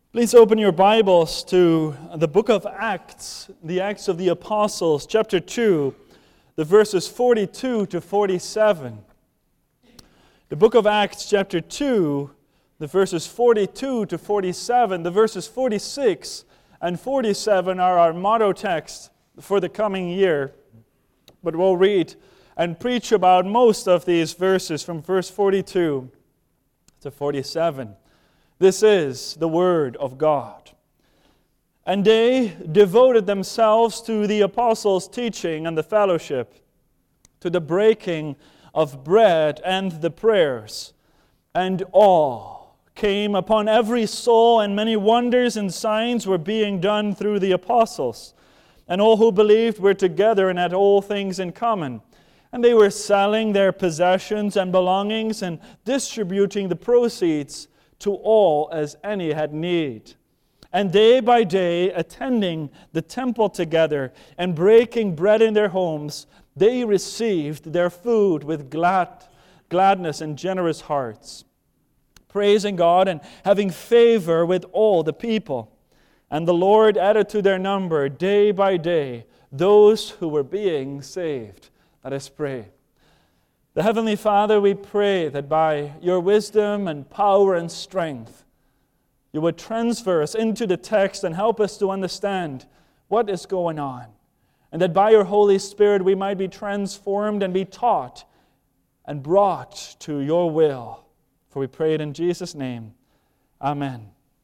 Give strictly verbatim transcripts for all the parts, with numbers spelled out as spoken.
Please open your Bibles to the book of Acts, the Acts of the Apostles, chapter two, the verses forty-two to forty-seven. The book of Acts, chapter two, the verses forty-two to forty-seven. The verses forty-six and forty-seven are our motto text for the coming year. But we'll read and preach about most of these verses from verse forty-two to forty-seven. This is the Word of God. And they devoted themselves to the apostles' teaching and the fellowship, to the breaking of bread and the prayers. And awe came upon every soul, and many wonders and signs were being done through the apostles. And all who believed were together and had all things in common. And they were selling their possessions and belongings and distributing the proceeds to all as any had need. And day by day, attending the temple together and breaking bread in their homes, they received their food with glad, gladness and generous hearts, praising God and having favor with all the people. And the Lord added to their number day by day those who were being saved. Let us pray. The Heavenly Father, we pray that by your wisdom and power and strength, you would transfer us into the text and help us to understand what is going on. And that by your Holy Spirit we might be transformed and be taught and brought to your will. For we pray it in Jesus' name. Amen.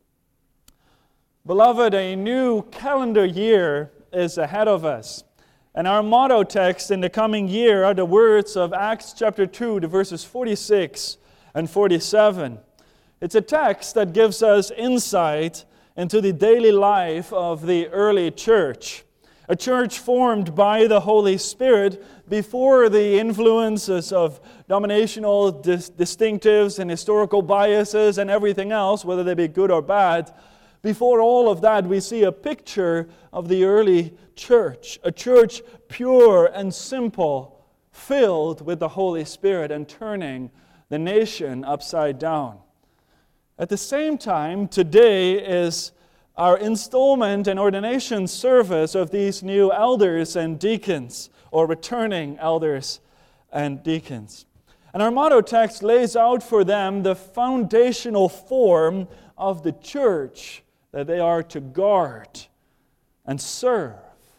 Beloved, a new calendar year is ahead of us. And our motto text in the coming year are the words of Acts chapter two, the verses forty-six and forty-seven. It's a text that gives us insight into the daily life of the early church. A church formed by the Holy Spirit before the influences of denominational dis- distinctives and historical biases and everything else, whether they be good or bad. Before all of that, we see a picture of the early church, a church pure and simple, filled with the Holy Spirit and turning the nation upside down. At the same time, today is our installment and ordination service of these new elders and deacons, or returning elders and deacons. And our motto text lays out for them the foundational form of the church that they are to guard and serve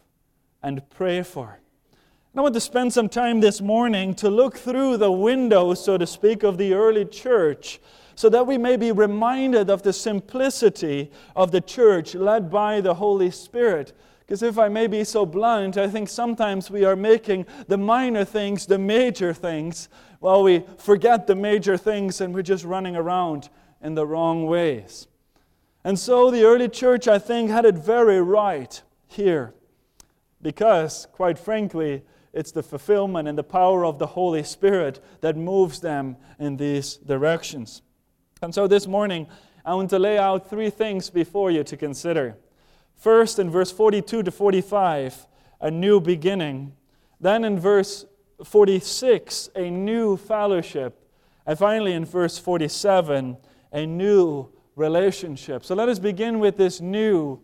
and pray for. And I want to spend some time this morning to look through the window, so to speak, of the early church, so that we may be reminded of the simplicity of the church led by the Holy Spirit. Because if I may be so blunt, I think sometimes we are making the minor things the major things, while we forget the major things and we're just running around in the wrong ways. And so the early church, I think, had it very right here. Because, quite frankly, it's the fulfillment and the power of the Holy Spirit that moves them in these directions. And so this morning, I want to lay out three things before you to consider. First, in verse forty-two to forty-five, a new beginning. Then in verse forty-six, a new fellowship. And finally, in verse forty-seven, a new relationship. So let us begin with this new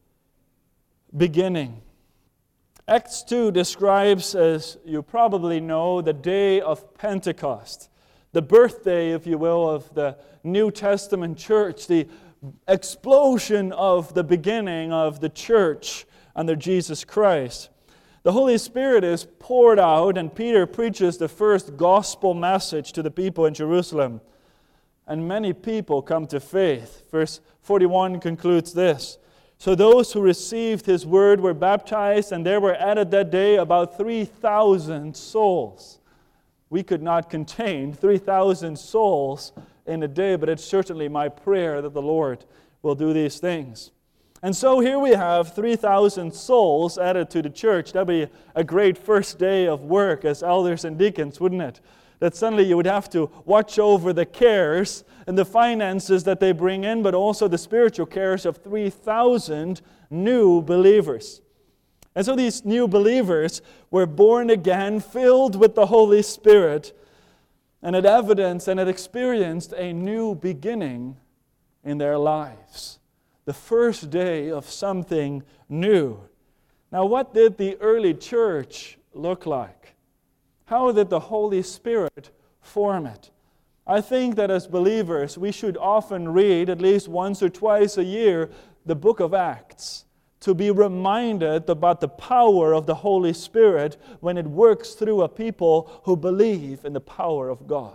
beginning. Acts two describes, as you probably know, the day of Pentecost, the birthday, if you will, of the New Testament church, the explosion of the beginning of the church under Jesus Christ. The Holy Spirit is poured out, and Peter preaches the first gospel message to the people in Jerusalem. And many people come to faith. Verse forty-one concludes this. So those who received his word were baptized, and there were added that day about three thousand souls. We could not contain three thousand souls in a day, but it's certainly my prayer that the Lord will do these things. And so here we have three thousand souls added to the church. That would be a great first day of work as elders and deacons, wouldn't it? That suddenly you would have to watch over the cares and the finances that they bring in, but also the spiritual cares of three thousand new believers. And so these new believers were born again, filled with the Holy Spirit, and had evidenced and had experienced a new beginning in their lives. the first day of something new. Now, what did the early church look like? How did the Holy Spirit form it? I think that as believers, we should often read, at least once or twice a year, the book of Acts, to be reminded about the power of the Holy Spirit when it works through a people who believe in the power of God.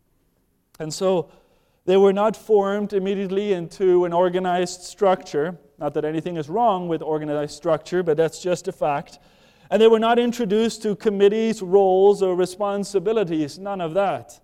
And so they were not formed immediately into an organized structure. Not that anything is wrong with organized structure, but that's just a fact. And they were not introduced to committees, roles, or responsibilities. None of that.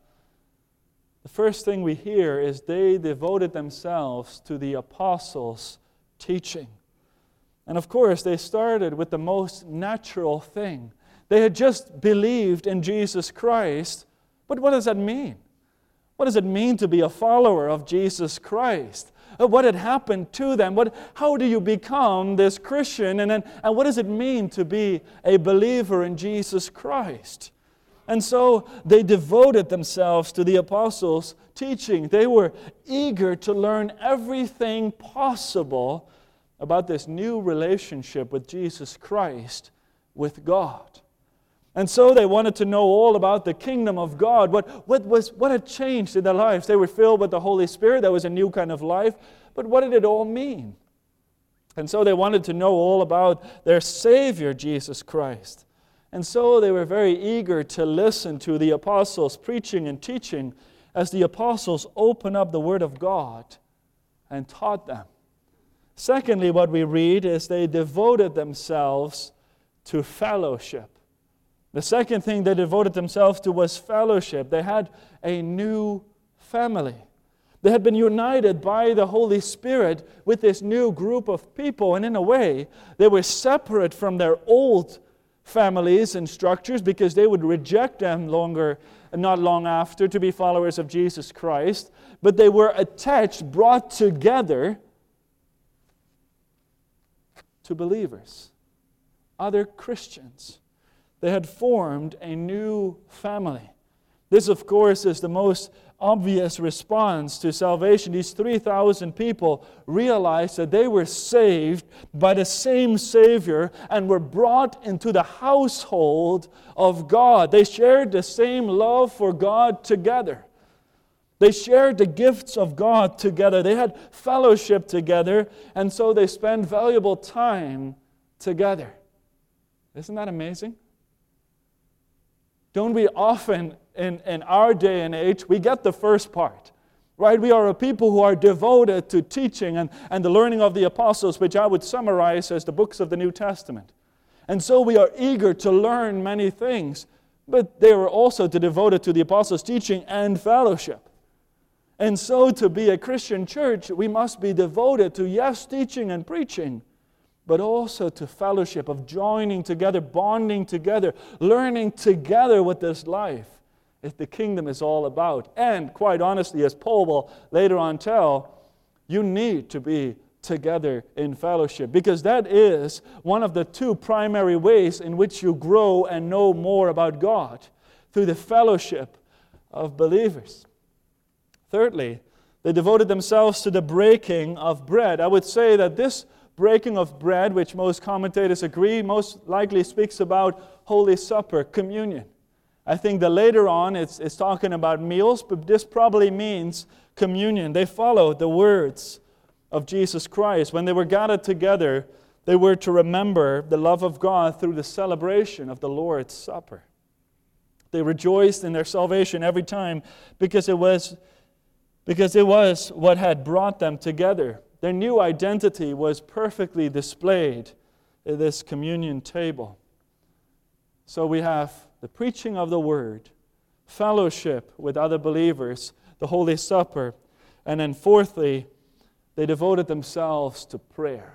The first thing we hear is they devoted themselves to the apostles' teaching. And of course, they started with the most natural thing. They had just believed in Jesus Christ. But what does that mean? What does it mean to be a follower of Jesus Christ? What had happened to them? What, how do you become this Christian? And, then, and what does it mean to be a believer in Jesus Christ? And so they devoted themselves to the apostles' teaching. They were eager to learn everything possible about this new relationship with Jesus Christ, with God. And so they wanted to know all about the kingdom of God. What, what, was, what had changed in their lives? They were filled with the Holy Spirit. That was a new kind of life. But what did it all mean? And so they wanted to know all about their Savior, Jesus Christ. And so they were very eager to listen to the apostles preaching and teaching as the apostles opened up the Word of God and taught them. Secondly, what we read is they devoted themselves to fellowship. The second thing they devoted themselves to was fellowship. They had a new family. They had been united by the Holy Spirit with this new group of people, and in a way, they were separate from their old families and structures because they would reject them longer, not long after, to be followers of Jesus Christ. But they were attached, brought together to believers, other Christians. They had formed a new family. This, of course, is the most obvious response to salvation. These three thousand people realized that they were saved by the same Savior and were brought into the household of God. They shared the same love for God together. They shared the gifts of God together. They had fellowship together, and so they spent valuable time together. Isn't that amazing? Don't we often, in, in our day and age, we get the first part, right? We are a people who are devoted to teaching and, and the learning of the apostles, which I would summarize as the books of the New Testament. And so we are eager to learn many things, but they were also to devoted to the apostles' teaching and fellowship. And so to be a Christian church, we must be devoted to, yes, teaching and preaching, but also to fellowship, of joining together, bonding together, learning together what this life, if the kingdom is all about. And quite honestly, as Paul will later on tell, you need to be together in fellowship, because that is one of the two primary ways in which you grow and know more about God, through the fellowship of believers. Thirdly, they devoted themselves to the breaking of bread. I would say that this breaking of bread, which most commentators agree, most likely speaks about Holy Supper, communion. I think that later on it's, it's talking about meals, but this probably means communion. They followed the words of Jesus Christ. When they were gathered together, they were to remember the love of God through the celebration of the Lord's Supper. They rejoiced in their salvation every time because it was because it was what had brought them together. Their new identity was perfectly displayed at this communion table. So we have the preaching of the Word, fellowship with other believers, the Holy Supper, and then fourthly, they devoted themselves to prayer.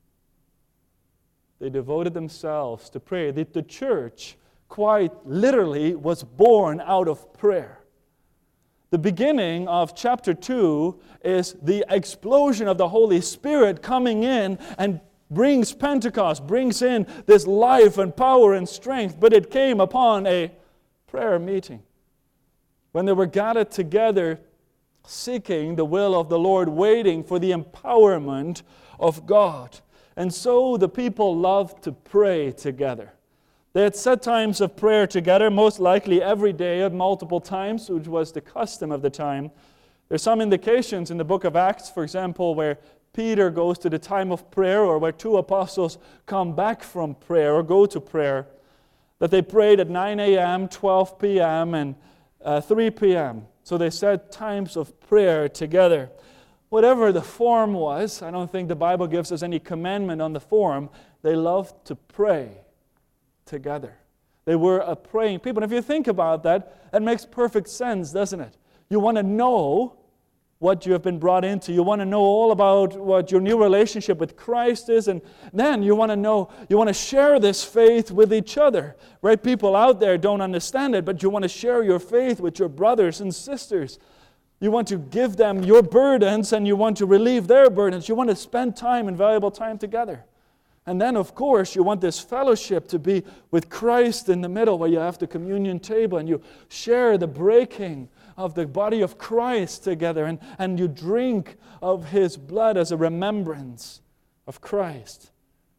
They devoted themselves to prayer. The, the church, quite literally, was born out of prayer. The beginning of chapter two is the explosion of the Holy Spirit coming in and brings Pentecost, brings in this life and power and strength, but it came upon a prayer meeting. When they were gathered together, seeking the will of the Lord, waiting for the empowerment of God. And so the people loved to pray together. They had set times of prayer together, most likely every day at multiple times, which was the custom of the time. There's some indications in the book of Acts, for example, where Peter goes to the time of prayer, or where two apostles come back from prayer or go to prayer, that they prayed at nine a.m., twelve p.m., and uh, three p.m. So they set times of prayer together. Whatever the form was, I don't think the Bible gives us any commandment on the form. They loved to pray together. They were a praying people. And if you think about that, that makes perfect sense, doesn't it? You want to know what you have been brought into. You want to know all about what your new relationship with Christ is, and then you want to know, you want to share this faith with each other, right? People out there don't understand it, but you want to share your faith with your brothers and sisters. You want to give them your burdens, and you want to relieve their burdens. You want to spend time and valuable time together. And then, of course, you want this fellowship to be with Christ in the middle, where you have the communion table and you share the breaking of the body of Christ together, and, and you drink of His blood as a remembrance of Christ.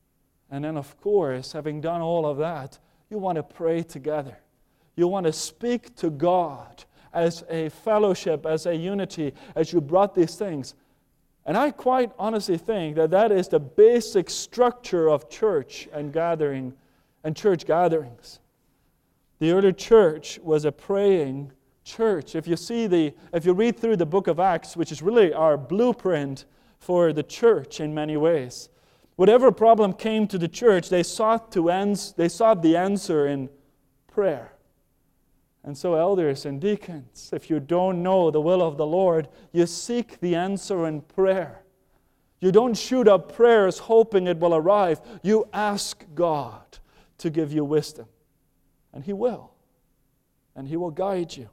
And then, of course, having done all of that, you want to pray together. You want to speak to God as a fellowship, as a unity, as you brought these things. And I quite honestly think that that is the basic structure of church and gathering and church gatherings. The early church was a praying church. If you see the, if you read through the book of Acts, which is really our blueprint for the church in many ways, whatever problem came to the church, they sought to ans- they sought the answer in prayer. And so, elders and deacons, if you don't know the will of the Lord, you seek the answer in prayer. You don't shoot up prayers hoping it will arrive. You ask God to give you wisdom, and He will, and He will guide you.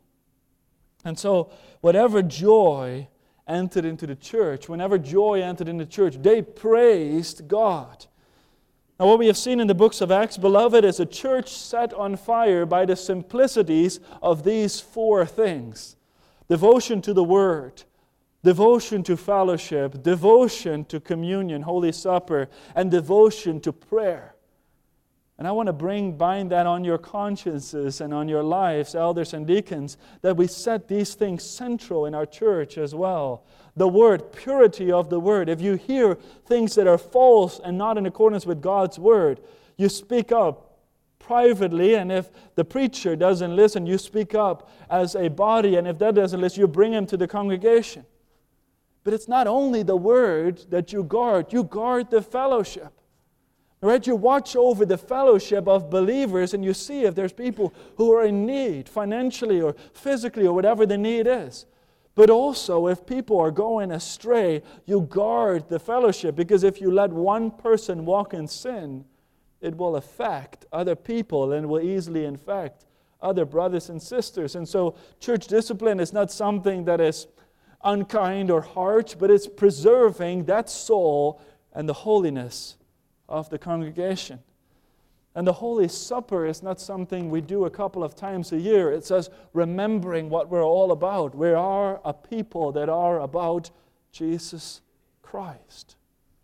And so, whatever joy entered into the church, whenever joy entered into the church, they praised God. Now, what we have seen in the books of Acts, beloved, is a church set on fire by the simplicities of these four things: devotion to the Word, devotion to fellowship, devotion to communion, Holy Supper, and devotion to prayer. And I want to bring, bind that on your consciences and on your lives, elders and deacons, that we set these things central in our church as well. The Word, purity of the Word. If you hear things that are false and not in accordance with God's Word, you speak up privately, and if the preacher doesn't listen, you speak up as a body, and if that doesn't listen, you bring him to the congregation. But it's not only the Word that you guard, you guard the fellowship. Right? You watch over the fellowship of believers, and you see if there's people who are in need, financially or physically or whatever the need is. But also, if people are going astray, you guard the fellowship, because if you let one person walk in sin, it will affect other people and will easily infect other brothers and sisters. And so church discipline is not something that is unkind or harsh, but it's preserving that soul and the holiness of the congregation. And the Holy Supper is not something we do a couple of times a year. It's us remembering what we're all about. We are a people that are about Jesus Christ.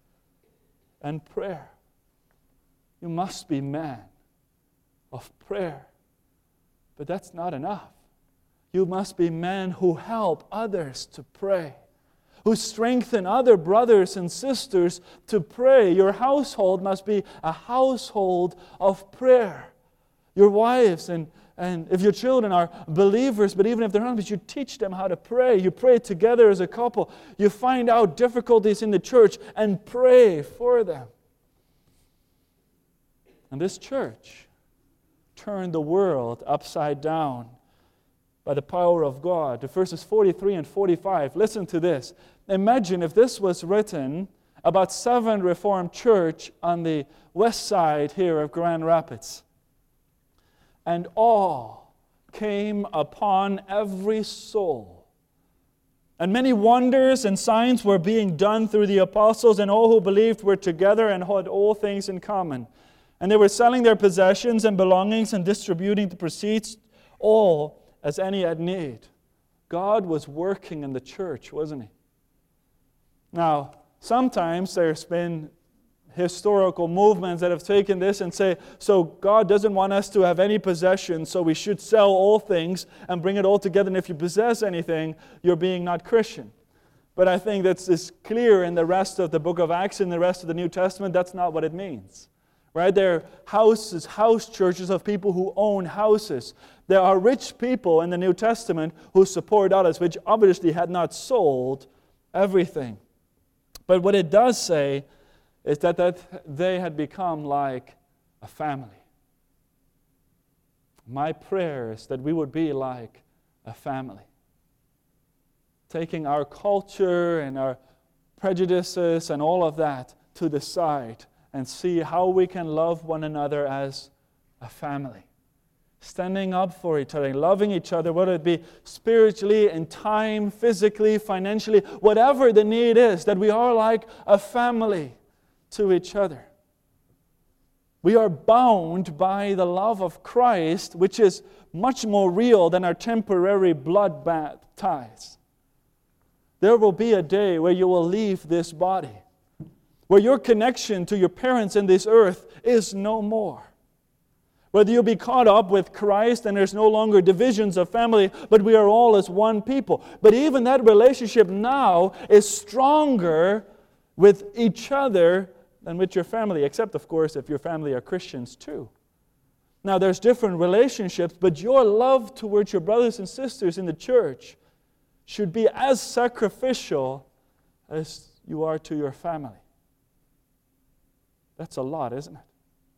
And prayer. You must be men of prayer. But that's not enough. You must be men who help others to pray, who strengthen other brothers and sisters to pray. Your household must be a household of prayer. Your wives and, and if your children are believers, but even if they're not, but you teach them how to pray. You pray together as a couple. You find out difficulties in the church and pray for them. And this church turned the world upside down by the power of God. To verses forty-three and forty-five, listen to this. Imagine if this was written about Seventh Reformed Church on the west side here of Grand Rapids. And awe came upon every soul. And many wonders and signs were being done through the apostles, and all who believed were together and had all things in common. And they were selling their possessions and belongings and distributing the proceeds, all as any had need. God was working in the church, wasn't He? Now, sometimes there's been historical movements that have taken this and say, so God doesn't want us to have any possessions, so we should sell all things and bring it all together, and if you possess anything, you're being not Christian. But I think that's is clear in the rest of the book of Acts and the rest of the New Testament. That's not what it means. Right? There are houses, house churches of people who own houses. There are rich people in the New Testament who support others, which obviously had not sold everything. But what it does say is that, that they had become like a family. My prayer is that we would be like a family. Taking our culture and our prejudices and all of that to the side and see how we can love one another as a family. Standing up for each other, loving each other, whether it be spiritually, in time, physically, financially, whatever the need is, that we are like a family to each other. We are bound by the love of Christ, which is much more real than our temporary blood ties. There will be a day where you will leave this body, where your connection to your parents in this earth is no more. Whether you'll be caught up with Christ and there's no longer divisions of family, but we are all as one people. But even that relationship now is stronger with each other than with your family, except, of course, if your family are Christians too. Now, there's different relationships, but your love towards your brothers and sisters in the church should be as sacrificial as you are to your family. That's a lot, isn't it?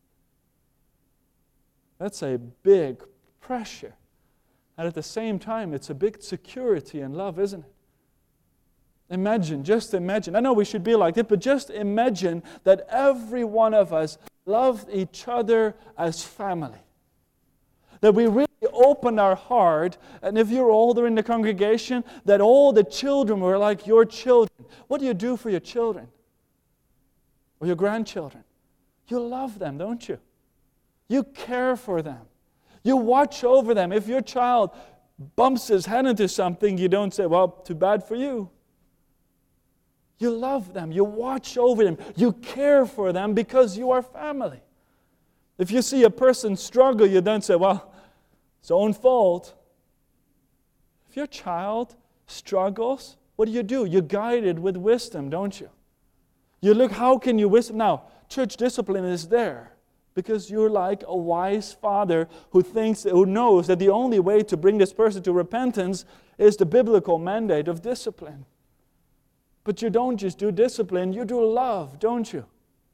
That's a big pressure. And at the same time, it's a big security and love, isn't it? Imagine, just imagine. I know we should be like it, but just imagine that every one of us loved each other as family. That we really opened our heart, and if you're older in the congregation, that all the children were like your children. What do you do for your children? Or your grandchildren? You love them, don't you? You care for them. You watch over them. If your child bumps his head into something, you don't say, well, too bad for you. You love them. You watch over them. You care for them because you are family. If you see a person struggle, you don't say, well, it's own fault. If your child struggles, what do you do? You guide it with wisdom, don't you? You look, how can you wisdom? Now, church discipline is there because you're like a wise father who thinks, who knows that the only way to bring this person to repentance is the biblical mandate of discipline. But you don't just do discipline, you do love, don't you?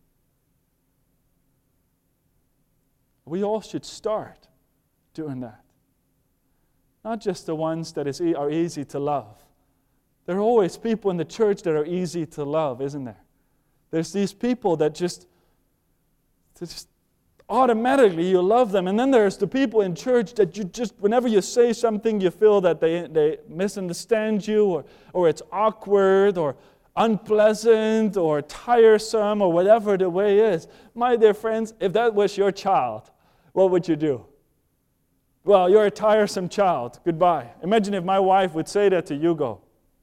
We all should start doing that. Not just the ones that is, are easy to love. There are always people in the church that are easy to love, isn't there? There's these people that just, just automatically you love them. And then there's the people in church that you just, whenever you say something, you feel that they, they misunderstand you, or, or it's awkward, or unpleasant, or tiresome, or whatever the way is. My dear friends, if that was your child, what would you do? Well, you're a tiresome child. Goodbye. Imagine if my wife would say that to Hugo.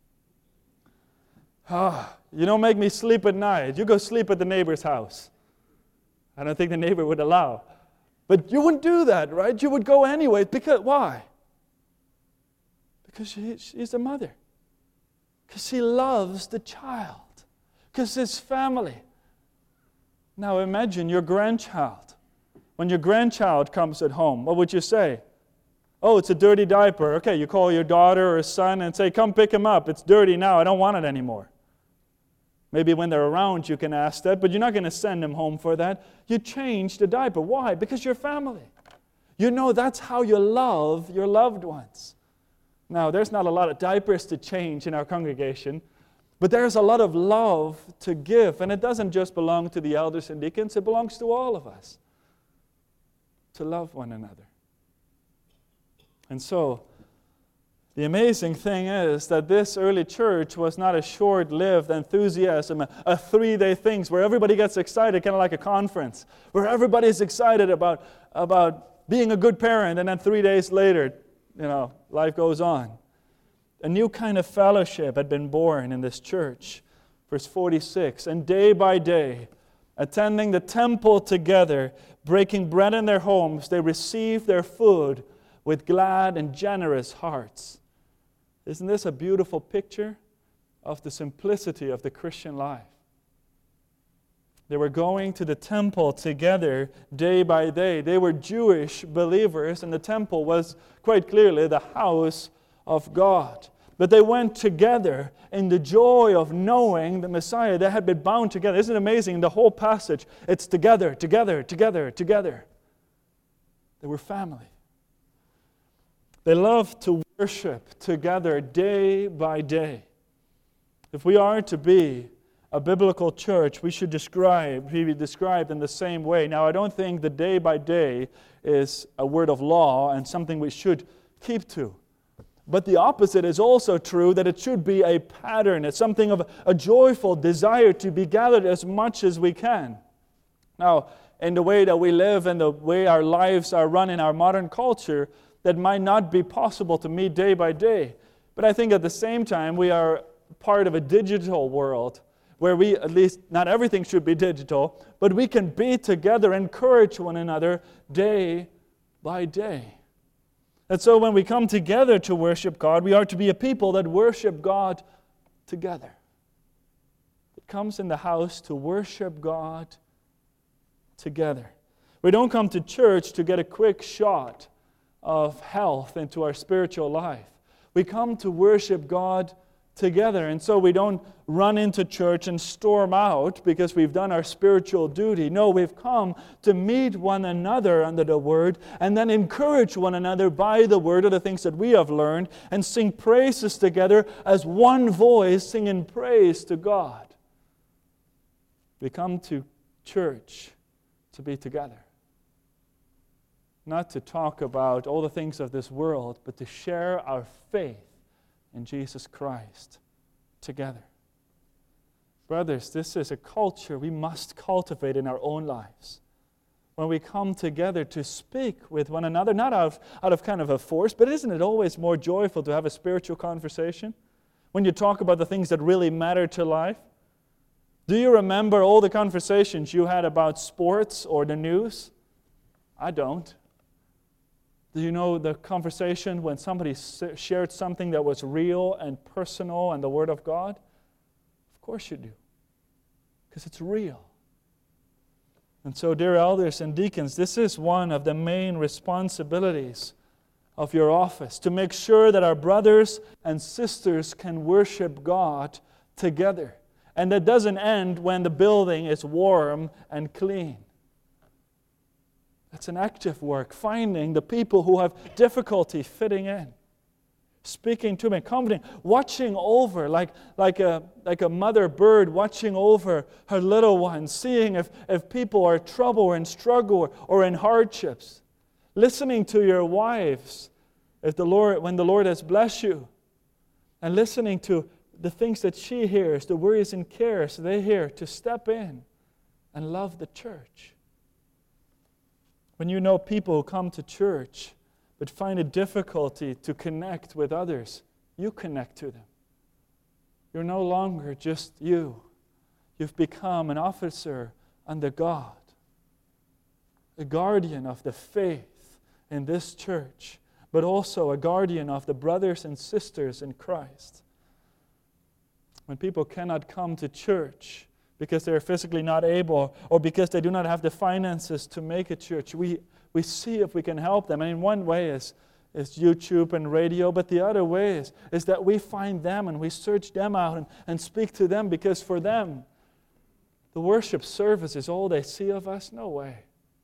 Ah, you don't make me sleep at night. You go sleep at the neighbor's house. I don't think the neighbor would allow. But you wouldn't do that, right? You would go anyway. Because why? Because she, she's a mother. Because she loves the child. Because it's family. Now imagine your grandchild. When your grandchild comes at home, what would you say? Oh, it's a dirty diaper. Okay, you call your daughter or son and say, come pick him up. It's dirty now. I don't want it anymore. Maybe when they're around you can ask that, but you're not going to send them home for that. You change the diaper. Why? Because you're family. You know that's how you love your loved ones. Now, there's not a lot of diapers to change in our congregation, but there's a lot of love to give, and it doesn't just belong to the elders and deacons, it belongs to all of us to love one another. And so, the amazing thing is that this early church was not a short-lived enthusiasm, a, a three-day thing where everybody gets excited, kind of like a conference, where everybody's excited about, about being a good parent, and then three days later, you know, life goes on. A new kind of fellowship had been born in this church. Verse forty-six, and day by day, attending the temple together, breaking bread in their homes, they received their food with glad and generous hearts. Isn't this a beautiful picture of the simplicity of the Christian life? They were going to the temple together day by day. They were Jewish believers, and the temple was quite clearly the house of God. But they went together in the joy of knowing the Messiah. They had been bound together. Isn't it amazing? In the whole passage, it's together, together, together, together. They were family. They loved to worship together day by day. If we are to be a biblical church, we should describe, be described in the same way. Now, I don't think the day by day is a word of law and something we should keep to. But the opposite is also true, that it should be a pattern. It's something of a joyful desire to be gathered as much as we can. Now, in the way that we live and the way our lives are run in our modern culture, that might not be possible to meet day by day. But I think at the same time, we are part of a digital world where we, at least, not everything should be digital, but we can be together, encourage one another day by day. And so when we come together to worship God, we are to be a people that worship God together. It comes in the house to worship God together. We don't come to church to get a quick shot of health into our spiritual life. We come to worship God together. And so we don't run into church and storm out because we've done our spiritual duty. No, we've come to meet one another under the Word and then encourage one another by the Word of the things that we have learned and sing praises together as one voice singing praise to God. We come to church to be together. Not to talk about all the things of this world, but to share our faith in Jesus Christ together. Brothers, this is a culture we must cultivate in our own lives. When we come together to speak with one another, not out of, out of kind of a force, but isn't it always more joyful to have a spiritual conversation? When you talk about the things that really matter to life? Do you remember all the conversations you had about sports or the news? I don't. Do you know the conversation when somebody shared something that was real and personal and the Word of God? Of course you do, because it's real. And so, dear elders and deacons, this is one of the main responsibilities of your office, to make sure that our brothers and sisters can worship God together. And that doesn't end when the building is warm and clean. That's an active work, finding the people who have difficulty fitting in, speaking to them, comforting, watching over, like, like, a, like a mother bird watching over her little ones, seeing if, if people are in trouble or in struggle or, or in hardships, listening to your wives if the Lord, when the Lord has blessed you, and listening to the things that she hears, the worries and cares they hear, to step in and love the church. When you know people who come to church but find it difficulty to connect with others, you connect to them. You're no longer just you. You've become an officer under God, a guardian of the faith in this church, but also a guardian of the brothers and sisters in Christ. When people cannot come to church because they're physically not able, or because they do not have the finances to make a church, we, we see if we can help them. And in one way is, is YouTube and radio, but the other way is, is that we find them and we search them out and, and speak to them, because for them, the worship service is all they see of us? No way.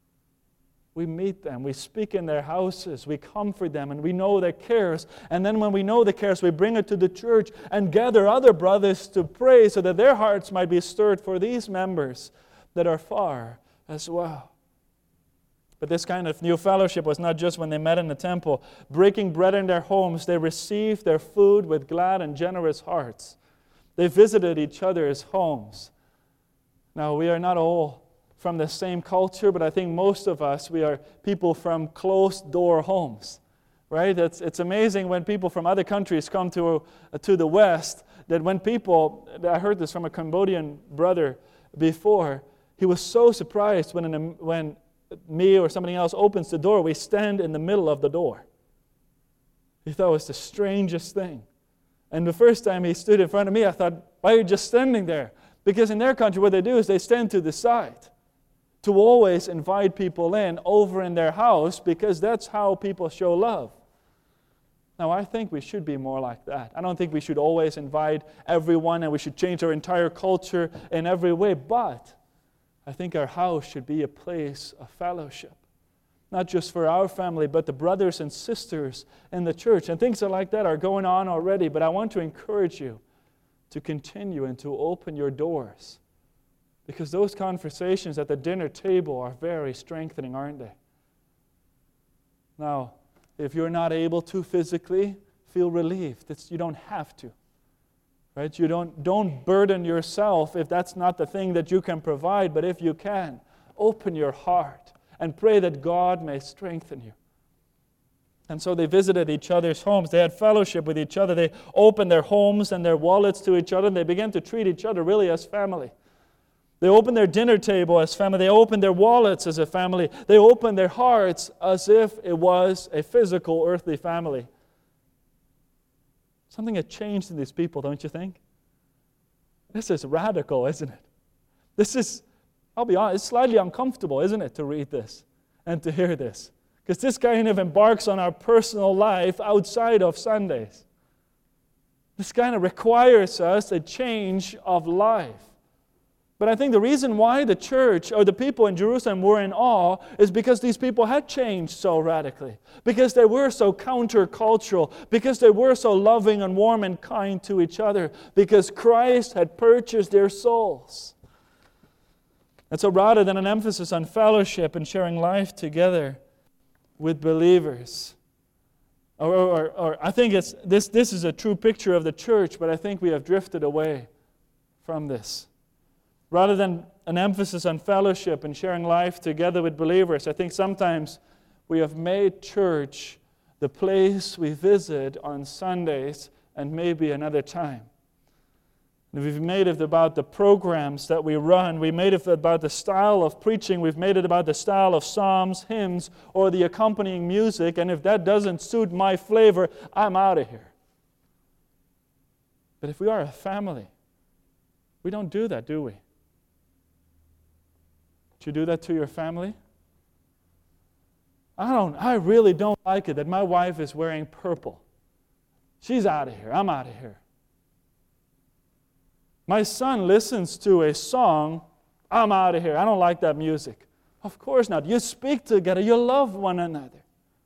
We meet them, we speak in their houses, we comfort them, and we know their cares. And then when we know the cares, we bring it to the church and gather other brothers to pray so that their hearts might be stirred for these members that are far as well. But this kind of new fellowship was not just when they met in the temple. Breaking bread in their homes, they received their food with glad and generous hearts. They visited each other's homes. Now, we are not all from the same culture, but I think most of us, we are people from closed-door homes, right? It's, it's amazing when people from other countries come to, uh, to the West, that when people, I heard this from a Cambodian brother before, he was so surprised when, an, when me or somebody else opens the door, we stand in the middle of the door. He thought it was the strangest thing. And the first time he stood in front of me, I thought, why are you just standing there? Because in their country, what they do is they stand to the side to always invite people in over in their house, because that's how people show love. Now, I think we should be more like that. I don't think we should always invite everyone and we should change our entire culture in every way, but I think our house should be a place of fellowship. Not just for our family, but the brothers and sisters in the church. And things like that are going on already, but I want to encourage you to continue and to open your doors. Because those conversations at the dinner table are very strengthening, aren't they? Now, if you're not able to physically, feel relieved. It's, you don't have to. Right? You don't, don't burden yourself if that's not the thing that you can provide, but if you can, open your heart and pray that God may strengthen you. And so they visited each other's homes. They had fellowship with each other. They opened their homes and their wallets to each other, and they began to treat each other really as family. They opened their dinner table as family. They opened their wallets as a family. They opened their hearts as if it was a physical, earthly family. Something had changed in these people, don't you think? This is radical, isn't it? This is, I'll be honest, it's slightly uncomfortable, isn't it, to read this and to hear this? Because this kind of embarks on our personal life outside of Sundays. This kind of requires us a change of life. But I think the reason why the church or the people in Jerusalem were in awe is because these people had changed so radically. Because they were so countercultural. Because they were so loving and warm and kind to each other. Because Christ had purchased their souls. And so rather than an emphasis on fellowship and sharing life together with believers, or, or, or I think it's this, this is a true picture of the church, but I think we have drifted away from this. Rather than an emphasis on fellowship and sharing life together with believers, I think sometimes we have made church the place we visit on Sundays and maybe another time. We've made it about the programs that we run. We made it about the style of preaching. We've made it about the style of psalms, hymns, or the accompanying music. And if that doesn't suit my flavor, I'm out of here. But if we are a family, we don't do that, do we? Do you do that to your family? I don't, I really don't like it that my wife is wearing purple. She's out of here. I'm out of here. My son listens to a song. I'm out of here. I don't like that music. Of course not. You speak together. You love one another.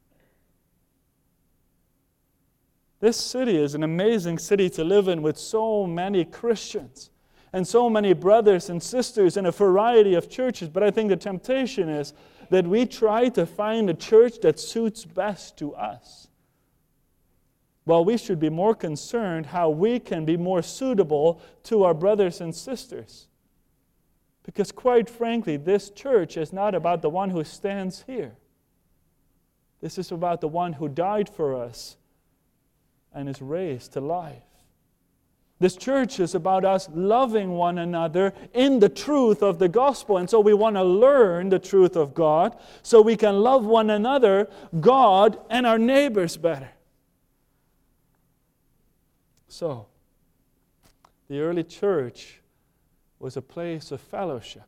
This city is an amazing city to live in with so many Christians and so many brothers and sisters in a variety of churches. But I think the temptation is that we try to find a church that suits best to us. Well, we should be more concerned how we can be more suitable to our brothers and sisters. Because quite frankly, this church is not about the one who stands here. This is about the one who died for us and is raised to life. This church is about us loving one another in the truth of the gospel. And so we want to learn the truth of God so we can love one another, God, and our neighbors better. So, the early church was a place of fellowship.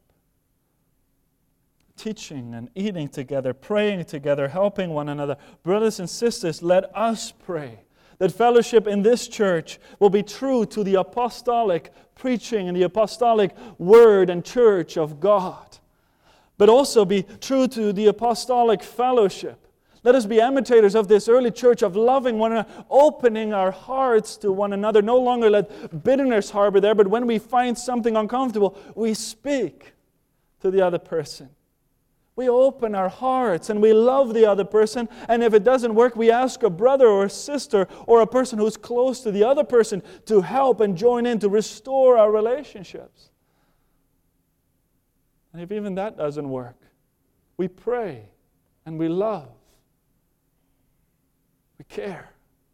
Teaching and eating together, praying together, helping one another. Brothers and sisters, let us pray that fellowship in this church will be true to the apostolic preaching and the apostolic word and church of God, but also be true to the apostolic fellowship. Let us be imitators of this early church of loving one another, opening our hearts to one another. No longer let bitterness harbor there, but when we find something uncomfortable, we speak to the other person. We open our hearts and we love the other person. And if it doesn't work, we ask a brother or a sister or a person who's close to the other person to help and join in to restore our relationships. And if even that doesn't work, we pray and we love. We care.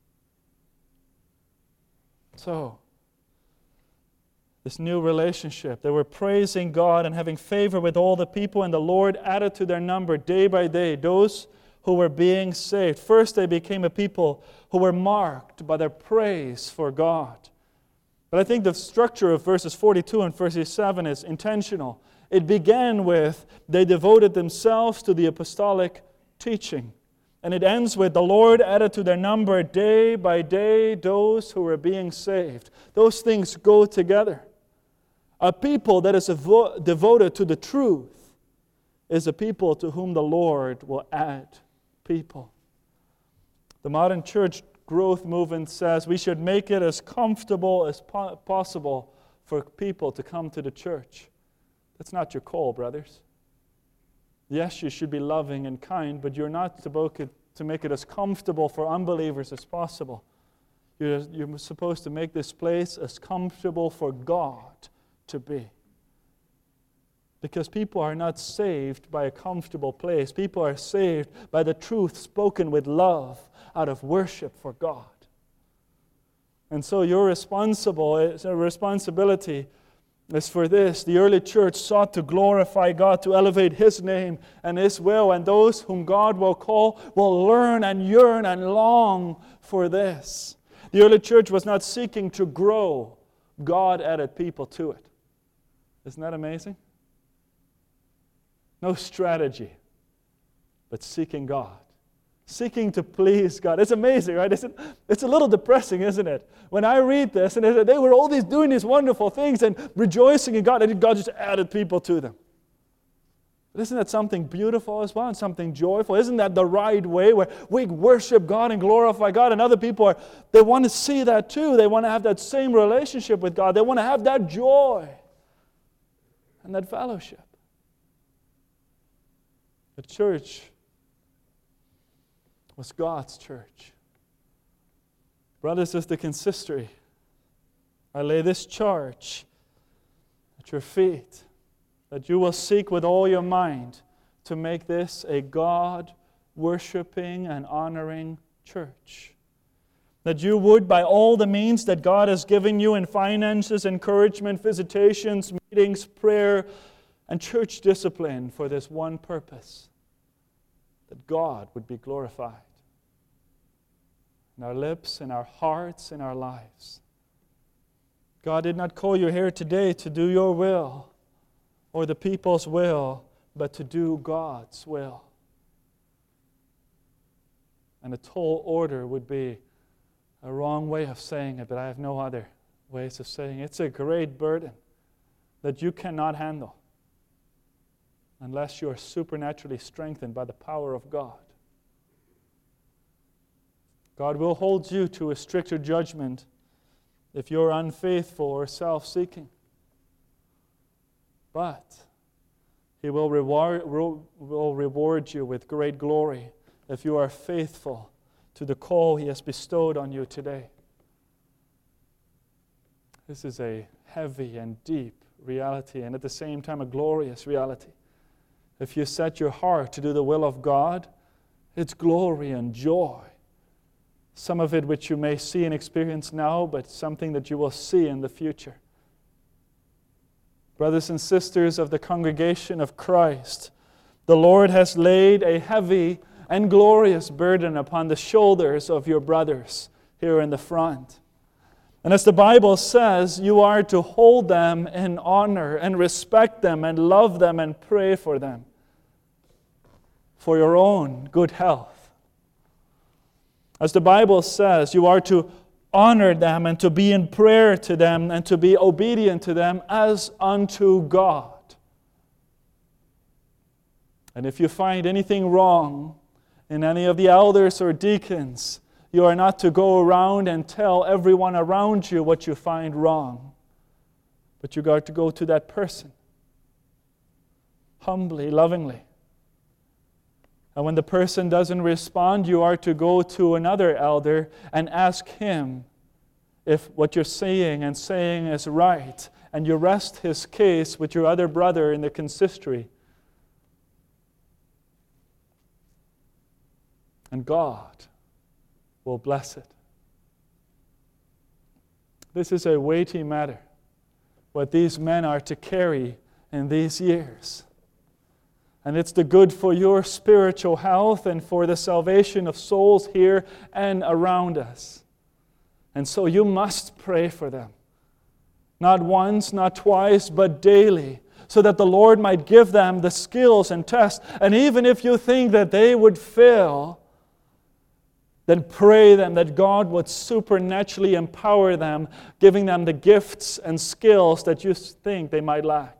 So, this new relationship, they were praising God and having favor with all the people, and the Lord added to their number day by day those who were being saved. First, they became a people who were marked by their praise for God. But I think the structure of verses forty-two and forty-seven is intentional. It began with, they devoted themselves to the apostolic teaching. And it ends with, the Lord added to their number day by day those who were being saved. Those things go together. A people that is evo- devoted to the truth is a people to whom the Lord will add people. The modern church growth movement says we should make it as comfortable as po- possible for people to come to the church. That's not your call, brothers. Yes, you should be loving and kind, but you're not supposed to make it as comfortable for unbelievers as possible. You're, you're supposed to make this place as comfortable for God to be. Because people are not saved by a comfortable place. People are saved by the truth spoken with love out of worship for God. And so your responsible, it's a responsibility is for this. The early church sought to glorify God, to elevate His name and His will, and those whom God will call will learn and yearn and long for this. The early church was not seeking to grow. God added people to it. Isn't that amazing? No strategy, but seeking God. Seeking to please God. It's amazing, right? It's a, it's a little depressing, isn't it? When I read this, and they were all these doing these wonderful things and rejoicing in God, and God just added people to them. But isn't that something beautiful as well and something joyful? Isn't that the right way where we worship God and glorify God, and other people are, they want to see that too. They want to have that same relationship with God. They want to have that joy and that fellowship. The church was God's church. Brothers of the consistory, I lay this charge at your feet, that you will seek with all your mind to make this a God-worshiping and honoring church. That you would, by all the means that God has given you in finances, encouragement, visitations, meetings, prayer, and church discipline for this one purpose, that God would be glorified in our lips, in our hearts, in our lives. God did not call you here today to do your will or the people's will, but to do God's will. And a tall order would be a wrong way of saying it, but I have no other ways of saying it. It's a great burden that you cannot handle unless you are supernaturally strengthened by the power of God. God will hold you to a stricter judgment if you're unfaithful or self-seeking. But He will reward, will reward you with great glory if you are faithful to the call He has bestowed on you today. This is a heavy and deep reality, and at the same time a glorious reality. If you set your heart to do the will of God, it's glory and joy. Some of it which you may see and experience now, but something that you will see in the future. Brothers and sisters of the congregation of Christ, the Lord has laid a heavy and glorious burden upon the shoulders of your brothers here in the front. And as the Bible says, you are to hold them in honor and respect them and love them and pray for them for your own good health. As the Bible says, you are to honor them and to be in prayer to them and to be obedient to them as unto God. And if you find anything wrong in any of the elders or deacons, you are not to go around and tell everyone around you what you find wrong. But you got to go to that person, humbly, lovingly. And when the person doesn't respond, you are to go to another elder and ask him if what you're saying and saying is right. And you rest his case with your other brother in the consistory. And God will bless it. This is a weighty matter, what these men are to carry in these years. And it's the good for your spiritual health and for the salvation of souls here and around us. And so you must pray for them. Not once, not twice, but daily, so that the Lord might give them the skills and tests. And even if you think that they would fail, then pray them that God would supernaturally empower them, giving them the gifts and skills that you think they might lack.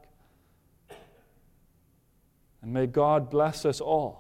And may God bless us all.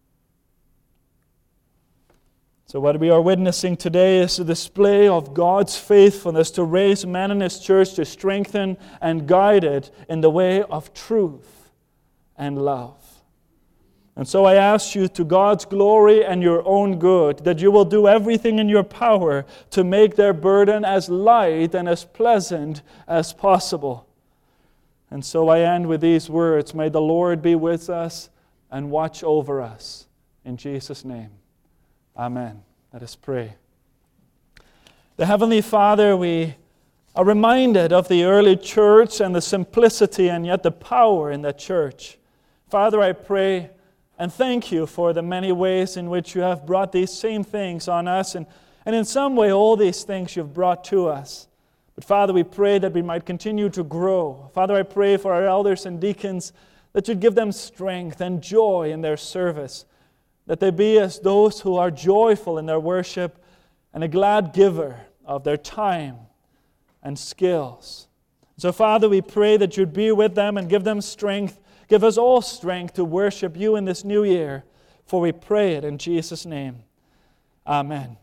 So what we are witnessing today is a display of God's faithfulness to raise men in His church to strengthen and guide it in the way of truth and love. And so I ask you, to God's glory and your own good, that you will do everything in your power to make their burden as light and as pleasant as possible. And so I end with these words: may the Lord be with us and watch over us. In Jesus' name. Amen. Let us pray. The Heavenly Father, we are reminded of the early church and the simplicity and yet the power in that church. Father, I pray and thank you for the many ways in which you have brought these same things on us, and, and in some way all these things you've brought to us. But Father, we pray that we might continue to grow. Father, I pray for our elders and deacons that you'd give them strength and joy in their service, that they be as those who are joyful in their worship and a glad giver of their time and skills. So, Father, we pray that you'd be with them and give them strength. Give us all strength to worship you in this new year, for we pray it in Jesus' name. Amen.